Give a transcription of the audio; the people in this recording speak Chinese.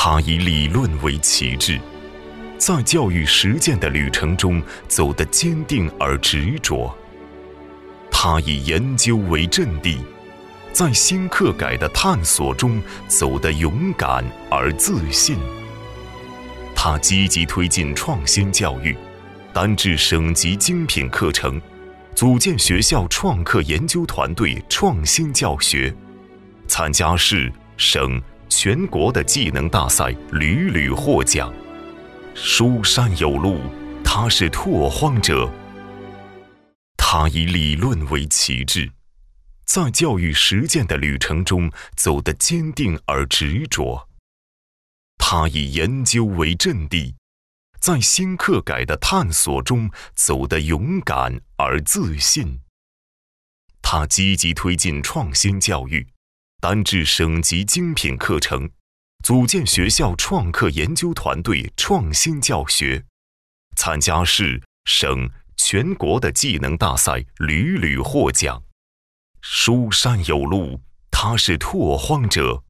他以理论为旗帜，在教育实践的旅程中走得坚定而执着；他以研究为阵地，在新课改的探索中走得勇敢而自信。他积极推进创新教育，担治省级精品课程，组建学校创客研究团队创新教学，参加市、省、全国的技能大赛屡屡获奖。书山有路，他是拓荒者。他以理论为旗帜，在教育实践的旅程中走得坚定而执着；他以研究为阵地，在新课改的探索中走得勇敢而自信。他积极推进创新教育，担治省级精品课程，组建学校创客研究团队创新教学，参加市、省、全国的技能大赛屡屡获奖。书山有路，他是拓荒者。